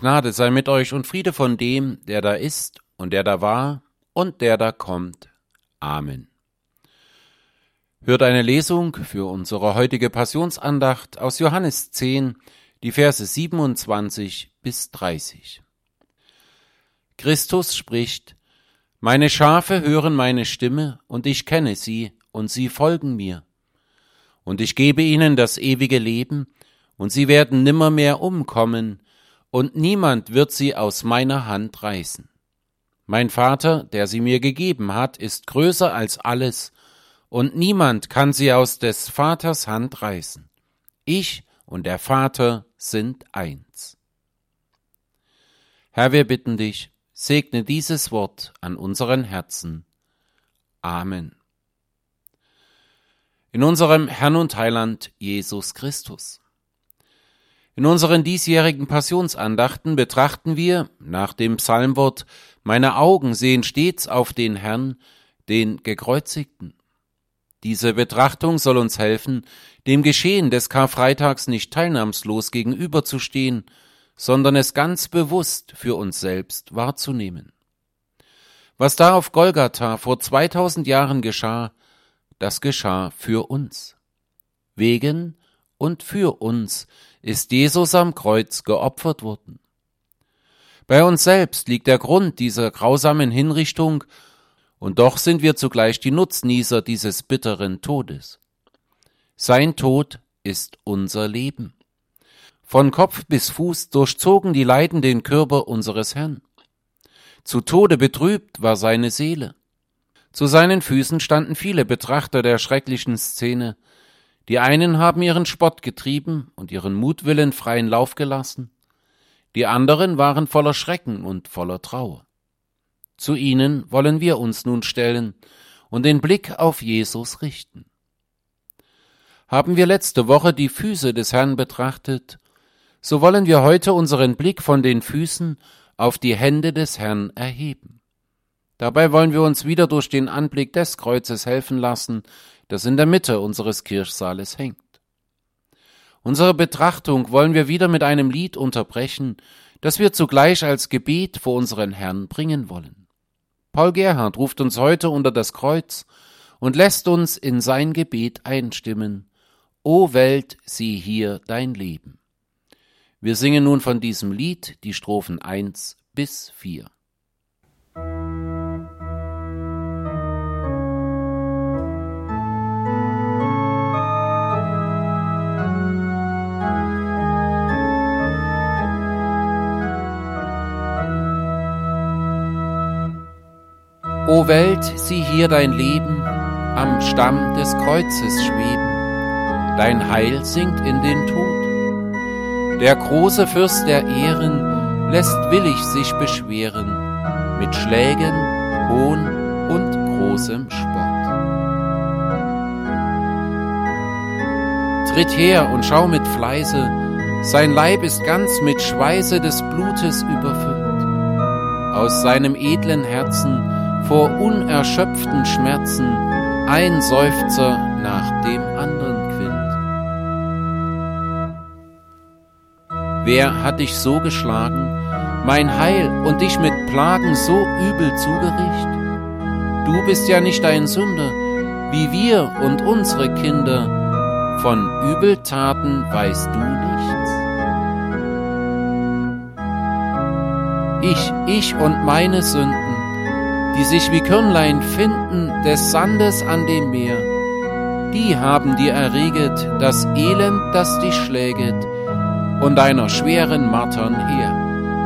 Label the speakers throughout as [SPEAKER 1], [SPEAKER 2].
[SPEAKER 1] Gnade sei mit euch und Friede von dem, der da ist und der da war und der da kommt. Amen. Hört eine Lesung für unsere heutige Passionsandacht aus Johannes 10, die Verse 27 bis 30. Christus spricht: Meine Schafe hören meine Stimme, und ich kenne sie, und sie folgen mir. Und ich gebe ihnen das ewige Leben, und sie werden nimmermehr umkommen, und niemand wird sie aus meiner Hand reißen. Mein Vater, der sie mir gegeben hat, ist größer als alles, und niemand kann sie aus des Vaters Hand reißen. Ich und der Vater sind eins. Herr, wir bitten dich, segne dieses Wort an unseren Herzen. Amen. In unserem Herrn und Heiland Jesus Christus. In unseren diesjährigen Passionsandachten betrachten wir nach dem Psalmwort: Meine Augen sehen stets auf den Herrn, den Gekreuzigten. Diese Betrachtung soll uns helfen, dem Geschehen des Karfreitags nicht teilnahmslos gegenüberzustehen, sondern es ganz bewusst für uns selbst wahrzunehmen. Was da auf Golgatha vor 2000 Jahren geschah, das geschah für uns. Wegen und für uns ist Jesus am Kreuz geopfert worden. Bei uns selbst liegt der Grund dieser grausamen Hinrichtung, und doch sind wir zugleich die Nutznießer dieses bitteren Todes. Sein Tod ist unser Leben. Von Kopf bis Fuß durchzogen die Leiden den Körper unseres Herrn. Zu Tode betrübt war seine Seele. Zu seinen Füßen standen viele Betrachter der schrecklichen Szene. Die einen haben ihren Spott getrieben und ihren Mutwillen freien Lauf gelassen. Die anderen waren voller Schrecken und voller Trauer. Zu ihnen wollen wir uns nun stellen und den Blick auf Jesus richten. Haben wir letzte Woche die Füße des Herrn betrachtet, so wollen wir heute unseren Blick von den Füßen auf die Hände des Herrn erheben. Dabei wollen wir uns wieder durch den Anblick des Kreuzes helfen lassen, das in der Mitte unseres Kirchsaales hängt. Unsere Betrachtung wollen wir wieder mit einem Lied unterbrechen, das wir zugleich als Gebet vor unseren Herrn bringen wollen. Paul Gerhardt ruft uns heute unter das Kreuz und lässt uns in sein Gebet einstimmen: O Welt, sieh hier dein Leben. Wir singen nun von diesem Lied die Strophen 1 bis 4. O Welt, sieh hier dein Leben, am Stamm des Kreuzes schweben, dein Heil sinkt in den Tod. Der große Fürst der Ehren lässt willig sich beschweren, mit Schlägen, Hohn und großem Spott. Tritt her und schau mit Fleiße, sein Leib ist ganz mit Schweiße des Blutes überfüllt. Aus seinem edlen Herzen vor unerschöpften Schmerzen ein Seufzer nach dem anderen quillt. Wer hat dich so geschlagen, mein Heil, und dich mit Plagen so übel zugericht? Du bist ja nicht ein Sünder, wie wir und unsere Kinder, von Übeltaten weißt du nichts. Ich und meine Sünden, die sich wie Körnlein finden des Sandes an dem Meer, die haben dir erreget das Elend, das dich schläget, und deiner schweren Martern her.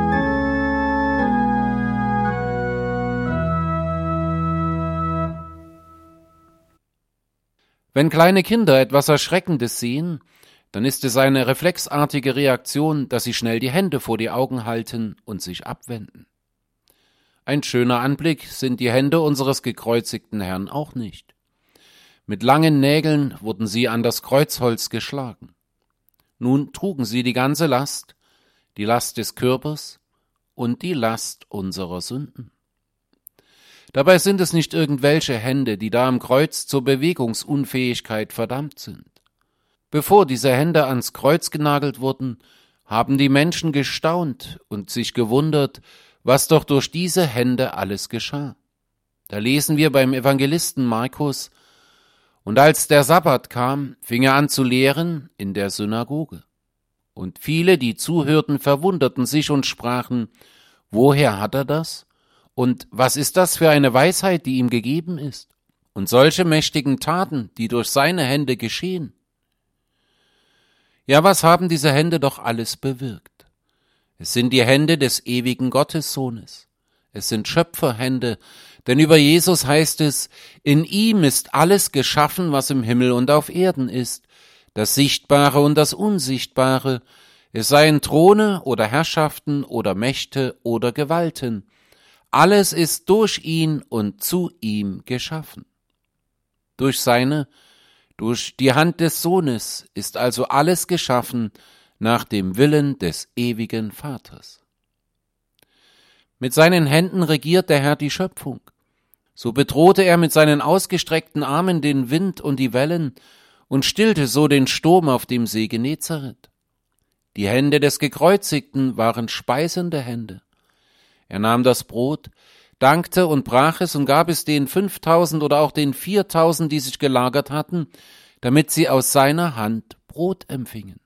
[SPEAKER 1] Wenn kleine Kinder etwas Erschreckendes sehen, dann ist es eine reflexartige Reaktion, dass sie schnell die Hände vor die Augen halten und sich abwenden. Ein schöner Anblick sind die Hände unseres gekreuzigten Herrn auch nicht. Mit langen Nägeln wurden sie an das Kreuzholz geschlagen. Nun trugen sie die ganze Last, die Last des Körpers und die Last unserer Sünden. Dabei sind es nicht irgendwelche Hände, die da am Kreuz zur Bewegungsunfähigkeit verdammt sind. Bevor diese Hände ans Kreuz genagelt wurden, haben die Menschen gestaunt und sich gewundert, was doch durch diese Hände alles geschah. Da lesen wir beim Evangelisten Markus: Und als der Sabbat kam, fing er an zu lehren in der Synagoge. Und viele, die zuhörten, verwunderten sich und sprachen: Woher hat er das? Und was ist das für eine Weisheit, die ihm gegeben ist? Und solche mächtigen Taten, die durch seine Hände geschehen. Ja, was haben diese Hände doch alles bewirkt? Es sind die Hände des ewigen Gottessohnes. Es sind Schöpferhände, denn über Jesus heißt es: In ihm ist alles geschaffen, was im Himmel und auf Erden ist, das Sichtbare und das Unsichtbare, es seien Throne oder Herrschaften oder Mächte oder Gewalten. Alles ist durch ihn und zu ihm geschaffen. Durch die Hand des Sohnes ist also alles geschaffen nach dem Willen des ewigen Vaters. Mit seinen Händen regiert der Herr die Schöpfung. So bedrohte er mit seinen ausgestreckten Armen den Wind und die Wellen und stillte so den Sturm auf dem See Genezareth. Die Hände des Gekreuzigten waren speisende Hände. Er nahm das Brot, dankte und brach es und gab es den 5.000 oder auch den 4.000, die sich gelagert hatten, damit sie aus seiner Hand Brot empfingen.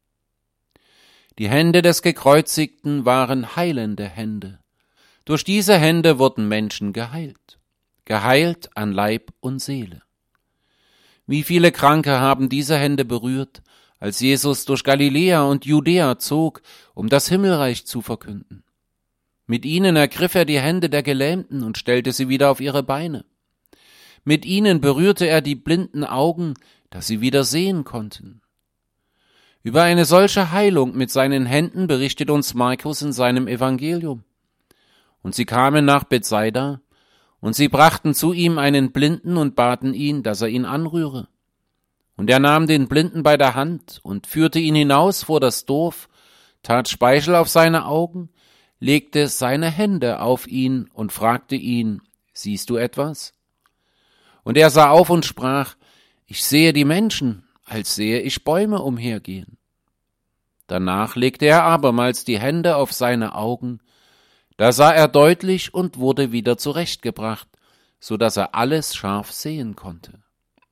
[SPEAKER 1] Die Hände des Gekreuzigten waren heilende Hände. Durch diese Hände wurden Menschen geheilt an Leib und Seele. Wie viele Kranke haben diese Hände berührt, als Jesus durch Galiläa und Judäa zog, um das Himmelreich zu verkünden. Mit ihnen ergriff er die Hände der Gelähmten und stellte sie wieder auf ihre Beine. Mit ihnen berührte er die blinden Augen, dass sie wieder sehen konnten. Über eine solche Heilung mit seinen Händen berichtet uns Markus in seinem Evangelium. Und sie kamen nach Bethsaida, und sie brachten zu ihm einen Blinden und baten ihn, dass er ihn anrühre. Und er nahm den Blinden bei der Hand und führte ihn hinaus vor das Dorf, tat Speichel auf seine Augen, legte seine Hände auf ihn und fragte ihn: Siehst du etwas? Und er sah auf und sprach: Ich sehe die Menschen, als sehe ich Bäume umhergehen. Danach legte er abermals die Hände auf seine Augen, da sah er deutlich und wurde wieder zurechtgebracht, so dass er alles scharf sehen konnte.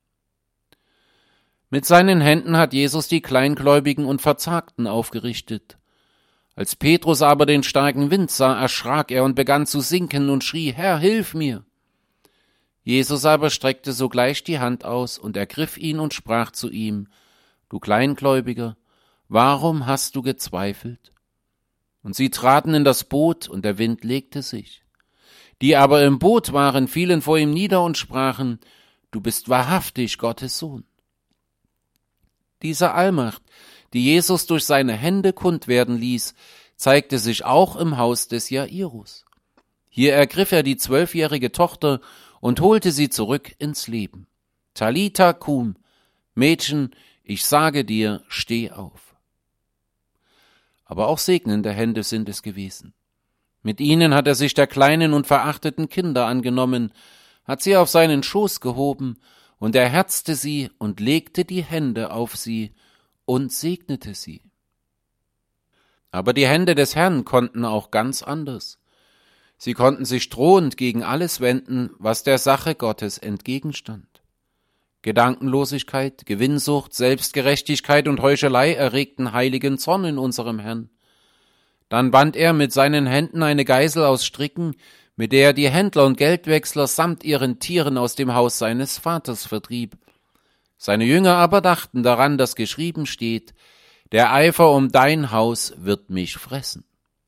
[SPEAKER 1] Mit seinen Händen hat Jesus die Kleingläubigen und Verzagten aufgerichtet. Als Petrus aber den starken Wind sah, erschrak er und begann zu sinken und schrie: Herr, hilf mir! Jesus aber streckte sogleich die Hand aus und ergriff ihn und sprach zu ihm: Du Kleingläubiger, warum hast du gezweifelt? Und sie traten in das Boot, und der Wind legte sich. Die aber im Boot waren, fielen vor ihm nieder und sprachen: Du bist wahrhaftig Gottes Sohn. Diese Allmacht, die Jesus durch seine Hände kund werden ließ, zeigte sich auch im Haus des Jairus. Hier ergriff er die 12-jährige Tochter und holte sie zurück ins Leben. Talitha cum, Mädchen, ich sage dir, steh auf. Aber auch segnende Hände sind es gewesen. Mit ihnen hat er sich der kleinen und verachteten Kinder angenommen, hat sie auf seinen Schoß gehoben, und er herzte sie und legte die Hände auf sie und segnete sie. Aber die Hände des Herrn konnten auch ganz anders. Sie konnten sich drohend gegen alles wenden, was der Sache Gottes entgegenstand. Gedankenlosigkeit, Gewinnsucht, Selbstgerechtigkeit und Heuchelei erregten heiligen Zorn in unserem Herrn. Dann band er mit seinen Händen eine Geißel aus Stricken, mit der er die Händler und Geldwechsler samt ihren Tieren aus dem Haus seines Vaters vertrieb. Seine Jünger aber dachten daran, dass geschrieben steht: Der Eifer um dein Haus wird mich fressen.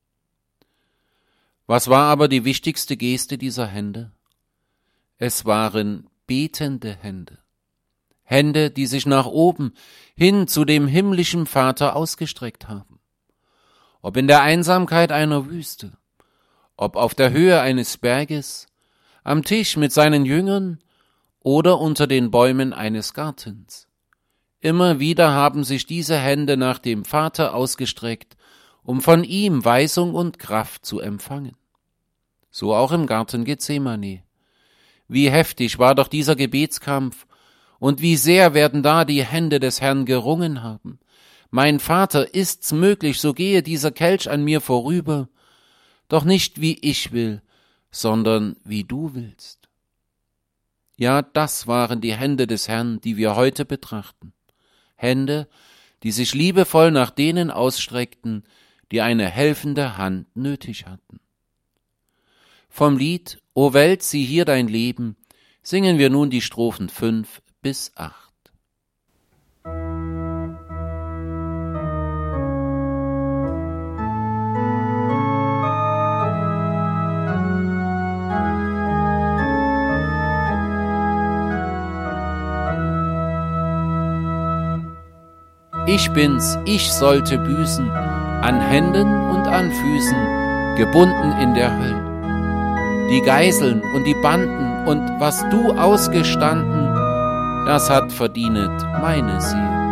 [SPEAKER 1] Was war aber die wichtigste Geste dieser Hände? Es waren betende Hände. Hände, die sich nach oben, hin zu dem himmlischen Vater ausgestreckt haben. Ob in der Einsamkeit einer Wüste, ob auf der Höhe eines Berges, am Tisch mit seinen Jüngern oder unter den Bäumen eines Gartens. Immer wieder haben sich diese Hände nach dem Vater ausgestreckt, um von ihm Weisung und Kraft zu empfangen. So auch im Garten Gethsemane. Wie heftig war doch dieser Gebetskampf, und wie sehr werden da die Hände des Herrn gerungen haben. mein Vater, ist's möglich, so gehe dieser Kelch an mir vorüber, doch nicht wie ich will, sondern wie du willst. Ja, das waren die Hände des Herrn, die wir heute betrachten. Hände, die sich liebevoll nach denen ausstreckten, die eine helfende Hand nötig hatten. Vom Lied O Welt, sieh hier dein Leben singen wir nun die Strophen 5 bis 8. Ich bin's, ich sollte büßen, an Händen und an Füßen, gebunden in der Höll. Die Geiseln und die Banden und was du ausgestanden, das hat verdienet meine Seele.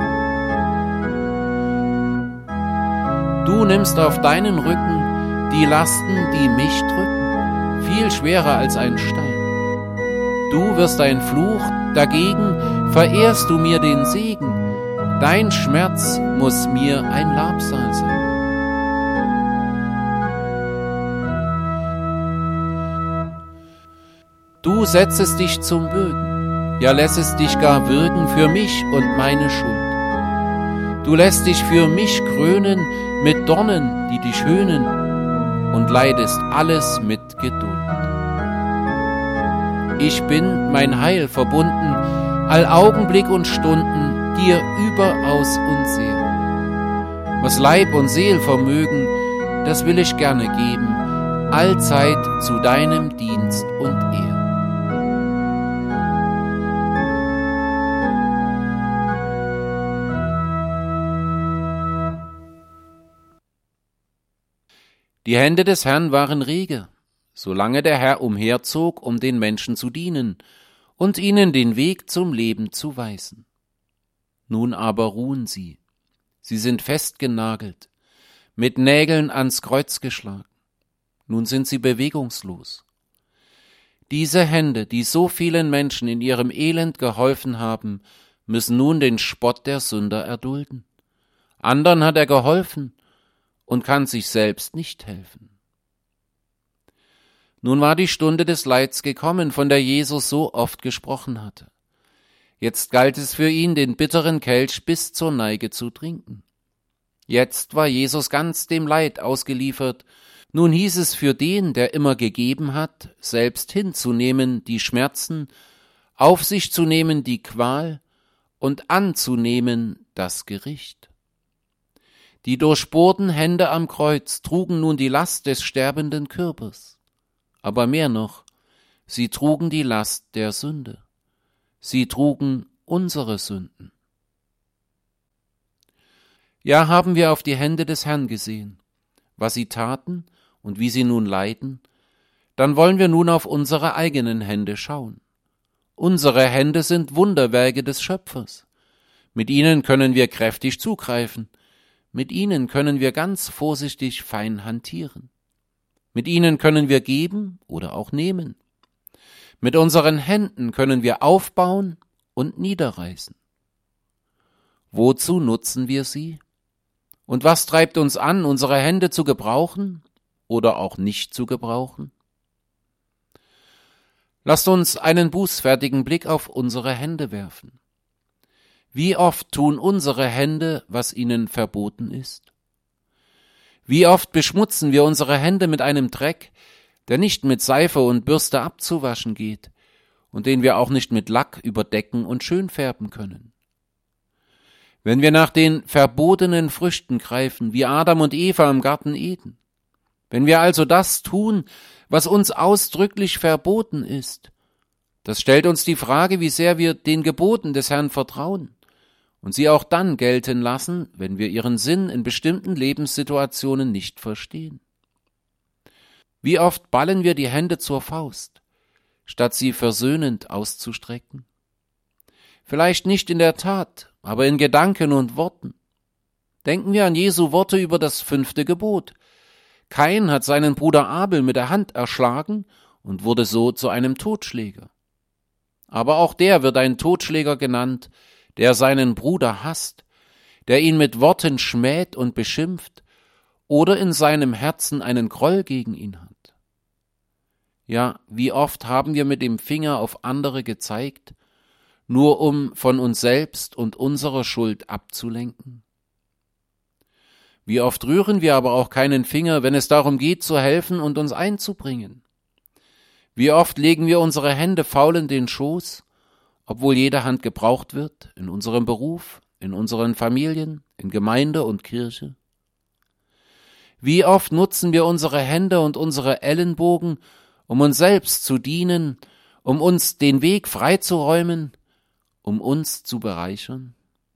[SPEAKER 1] Du nimmst auf deinen Rücken die Lasten, die mich drücken, viel schwerer als ein Stein. Du wirst ein Fluch, dagegen verehrst du mir den Segen. Dein Schmerz muss mir ein Labsal sein. Du setzest dich zum Bürgen, ja lässest dich gar würgen für mich und meine Schuld. Du lässt dich für mich krönen mit Dornen, die dich höhnen, und leidest alles mit Geduld. Ich bin mein Heil verbunden, all Augenblick und Stunden, dir überaus und sehr. Was Leib und Seel vermögen, das will ich gerne geben, allzeit zu deinem Dienst und Ehr. Die Hände des Herrn waren rege, solange der Herr umherzog, um den Menschen zu dienen und ihnen den Weg zum Leben zu weisen. Nun aber ruhen sie. Sie sind festgenagelt, mit Nägeln ans Kreuz geschlagen. Nun sind sie bewegungslos. Diese Hände, die so vielen Menschen in ihrem Elend geholfen haben, müssen nun den Spott der Sünder erdulden. Andern hat er geholfen und kann sich selbst nicht helfen. Nun war die Stunde des Leids gekommen, von der Jesus so oft gesprochen hatte. Jetzt galt es für ihn, den bitteren Kelch bis zur Neige zu trinken. Jetzt war Jesus ganz dem Leid ausgeliefert. Nun hieß es für den, der immer gegeben hat, selbst hinzunehmen die Schmerzen, auf sich zu nehmen die Qual und anzunehmen das Gericht. Die durchbohrten Hände am Kreuz trugen nun die Last des sterbenden Körpers. Aber mehr noch, sie trugen die Last der Sünde. Sie trugen unsere Sünden. Ja, haben wir auf die Hände des Herrn gesehen, was sie taten und wie sie nun leiden, dann wollen wir nun auf unsere eigenen Hände schauen. Unsere Hände sind Wunderwerke des Schöpfers. Mit ihnen können wir kräftig zugreifen. Mit ihnen können wir ganz vorsichtig fein hantieren. Mit ihnen können wir geben oder auch nehmen. Mit unseren Händen können wir aufbauen und niederreißen. Wozu nutzen wir sie? Und was treibt uns an, unsere Hände zu gebrauchen oder auch nicht zu gebrauchen? Lasst uns einen bußfertigen Blick auf unsere Hände werfen. Wie oft tun unsere Hände, was ihnen verboten ist? Wie oft beschmutzen wir unsere Hände mit einem Dreck, der nicht mit Seife und Bürste abzuwaschen geht und den wir auch nicht mit Lack überdecken und schön färben können. Wenn wir nach den verbotenen Früchten greifen, wie Adam und Eva im Garten Eden, wenn wir also das tun, was uns ausdrücklich verboten ist, das stellt uns die Frage, wie sehr wir den Geboten des Herrn vertrauen und sie auch dann gelten lassen, wenn wir ihren Sinn in bestimmten Lebenssituationen nicht verstehen. Wie oft ballen wir die Hände zur Faust, statt sie versöhnend auszustrecken? Vielleicht nicht in der Tat, aber in Gedanken und Worten. Denken wir an Jesu Worte über das 5. Gebot. Kain hat seinen Bruder Abel mit der Hand erschlagen und wurde so zu einem Totschläger. Aber auch der wird ein Totschläger genannt, der seinen Bruder hasst, der ihn mit Worten schmäht und beschimpft oder in seinem Herzen einen Groll gegen ihn hat? Ja, wie oft haben wir mit dem Finger auf andere gezeigt, nur um von uns selbst und unserer Schuld abzulenken? Wie oft rühren wir aber auch keinen Finger, wenn es darum geht, zu helfen und uns einzubringen? Wie oft legen wir unsere Hände faul in den Schoß, obwohl jede Hand gebraucht wird, in unserem Beruf, in unseren Familien, in Gemeinde und Kirche? Wie oft nutzen wir unsere Hände und unsere Ellenbogen, um uns selbst zu dienen, um uns den Weg freizuräumen, um uns zu bereichern?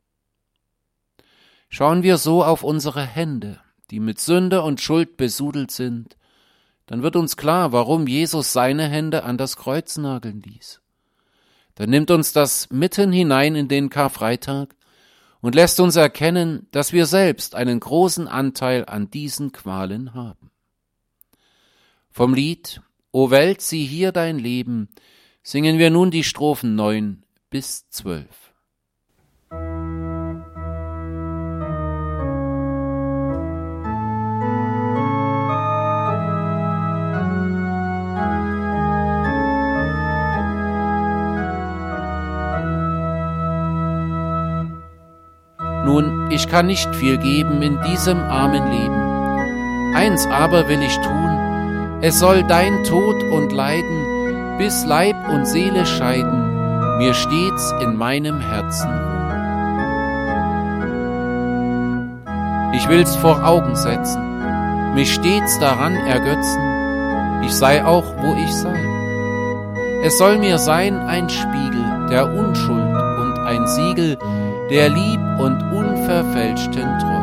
[SPEAKER 1] Schauen wir so auf unsere Hände, die mit Sünde und Schuld besudelt sind, dann wird uns klar, warum Jesus seine Hände an das Kreuz nageln ließ. Dann nimmt uns das mitten hinein in den Karfreitag und lässt uns erkennen, dass wir selbst einen großen Anteil an diesen Qualen haben. Vom Lied »O Welt, sieh hier dein Leben« singen wir nun die Strophen 9 bis 12. Nun, ich kann nicht viel geben in diesem armen Leben. Eins aber will ich tun, es soll dein Tod und Leiden bis Leib und Seele scheiden, mir stets in meinem Herzen ruhen. Ich will's vor Augen setzen, mich stets daran ergötzen, ich sei auch, wo ich sei. Es soll mir sein ein Spiegel der Unschuld und ein Siegel der lieb und unverfälschten Treu.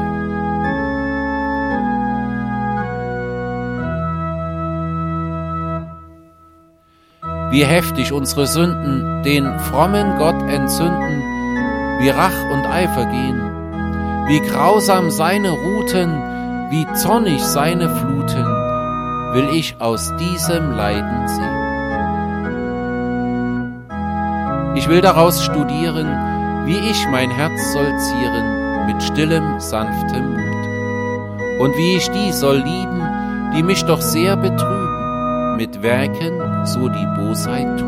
[SPEAKER 1] Wie heftig unsere Sünden den frommen Gott entzünden, wie Rach und Eifer gehen, wie grausam seine Ruten, wie zornig seine Fluten, will ich aus diesem Leiden sehen. Ich will daraus studieren, wie ich mein Herz soll zieren mit stillem, sanftem Mut. Und wie ich die soll lieben, die mich doch sehr betrüben, mit Werken, so die Bosheit tut.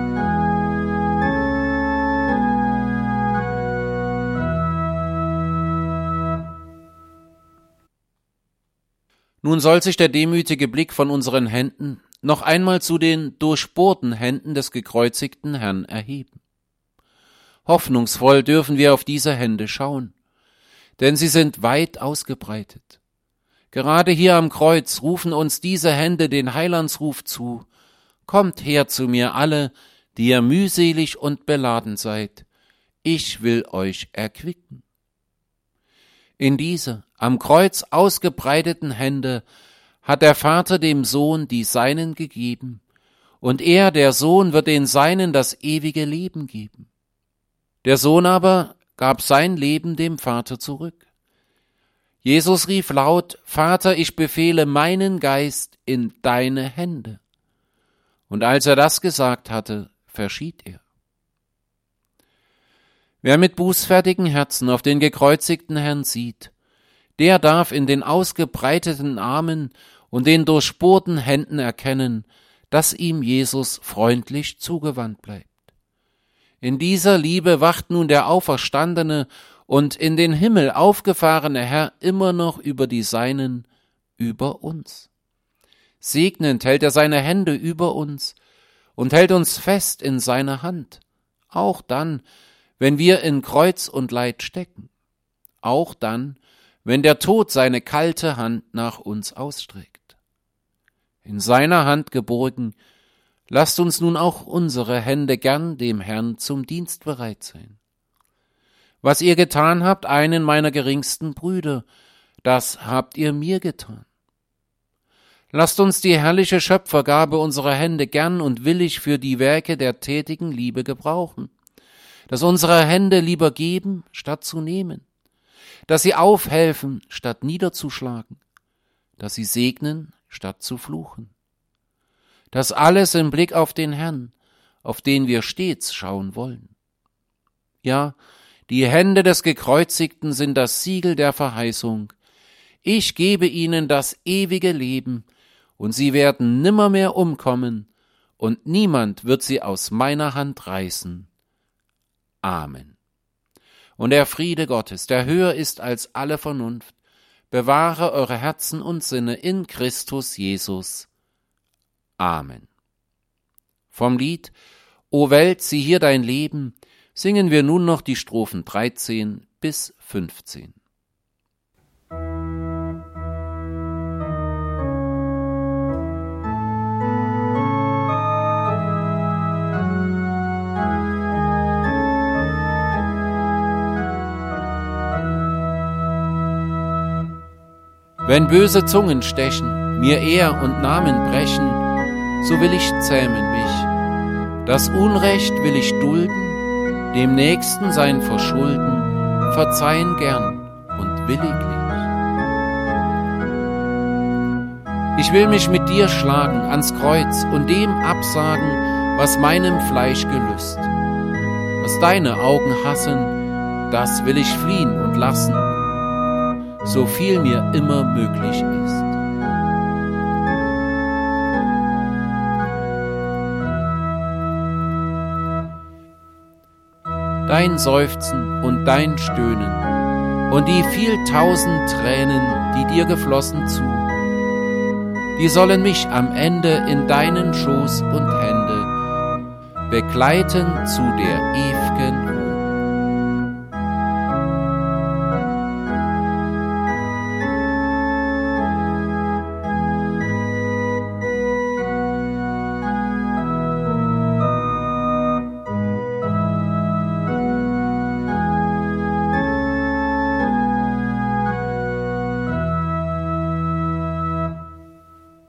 [SPEAKER 1] Nun soll sich der demütige Blick von unseren Händen noch einmal zu den durchbohrten Händen des gekreuzigten Herrn erheben. Hoffnungsvoll dürfen wir auf diese Hände schauen, denn sie sind weit ausgebreitet. Gerade hier am Kreuz rufen uns diese Hände den Heilandsruf zu: Kommt her zu mir alle, die ihr mühselig und beladen seid, ich will euch erquicken. In diese am Kreuz ausgebreiteten Hände hat der Vater dem Sohn die Seinen gegeben, und er, der Sohn, wird den Seinen das ewige Leben geben. Der Sohn aber gab sein Leben dem Vater zurück. Jesus rief laut: Vater, ich befehle meinen Geist in deine Hände. Und als er das gesagt hatte, verschied er. Wer mit bußfertigen Herzen auf den gekreuzigten Herrn sieht, der darf in den ausgebreiteten Armen und den durchbohrten Händen erkennen, dass ihm Jesus freundlich zugewandt bleibt. In dieser Liebe wacht nun der auferstandene und in den Himmel aufgefahrene Herr immer noch über die Seinen, über uns. Segnend hält er seine Hände über uns und hält uns fest in seiner Hand, auch dann, wenn wir in Kreuz und Leid stecken, auch dann, wenn der Tod seine kalte Hand nach uns ausstreckt. In seiner Hand geborgen, lasst uns nun auch unsere Hände gern dem Herrn zum Dienst bereit sein. Was ihr getan habt, einen meiner geringsten Brüder, das habt ihr mir getan. Lasst uns die herrliche Schöpfergabe unserer Hände gern und willig für die Werke der tätigen Liebe gebrauchen, dass unsere Hände lieber geben, statt zu nehmen, dass sie aufhelfen, statt niederzuschlagen, dass sie segnen, statt zu fluchen. Das alles im Blick auf den Herrn, auf den wir stets schauen wollen. Ja, Die Hände des Gekreuzigten sind das Siegel der Verheißung. Ich gebe ihnen das ewige Leben, und sie werden nimmermehr umkommen, und niemand wird sie aus meiner Hand reißen. Amen. Und der Friede Gottes, der höher ist als alle Vernunft, bewahre eure Herzen und Sinne in Christus Jesus. Amen. Vom Lied O Welt, sieh hier dein Leben singen wir nun noch die Strophen 13 bis 15. Wenn böse Zungen stechen, mir Ehr und Namen brechen, so will ich zähmen mich. Das Unrecht will ich dulden, dem Nächsten sein Verschulden, verzeihen gern und williglich. Ich will mich mit dir schlagen ans Kreuz und dem absagen, was meinem Fleisch gelüst. Was deine Augen hassen, das will ich fliehen und lassen, so viel mir immer möglich ist. Dein Seufzen und dein Stöhnen und die viel tausend Tränen, die dir geflossen zu, die sollen mich am Ende in deinen Schoß und Hände begleiten zu der ew'gen